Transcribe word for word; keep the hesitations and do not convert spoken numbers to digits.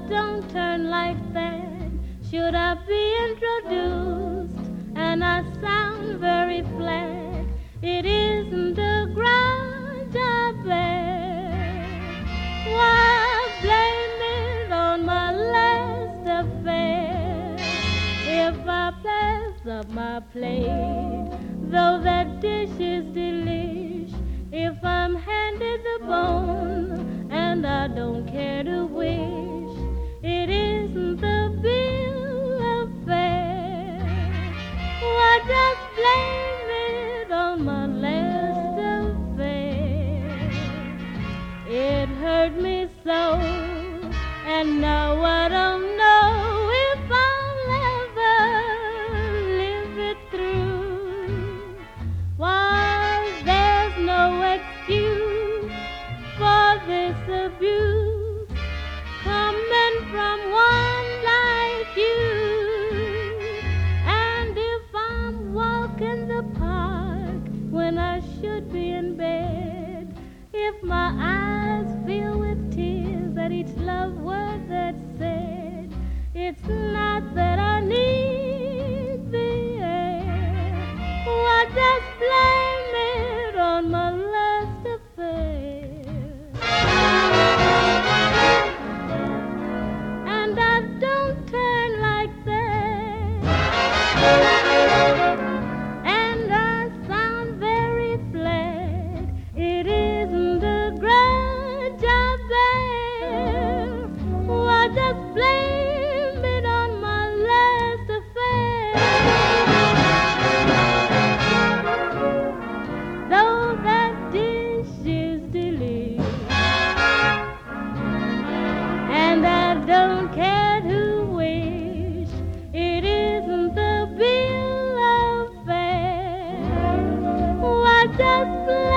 don't turn like that, should I be introduced? And I sound very flat. It isn't the grudge I bear. Why blame it on my last affair? If I pass up my plate, though that dish is delish, if I'm handed the bone and I don't care to wish, it isn't the bill of fare. Why just blame it on my last affair? It hurt me so, and now I don't know if I'll ever live it through. Why, there's no excuse for this abuse coming from one like you. And if I'm walking the park when I should be in bed, if my eyes fill with tears at each love word that's said, it's not that I need the air. Why just blame it on my last affair? And I don't turn like that, and I sound very flat. It isn't the grudge I bear. Why just blame it on my last affair? Though that dish is delicious, and I don't care to wish, it isn't the bill of fare. Why just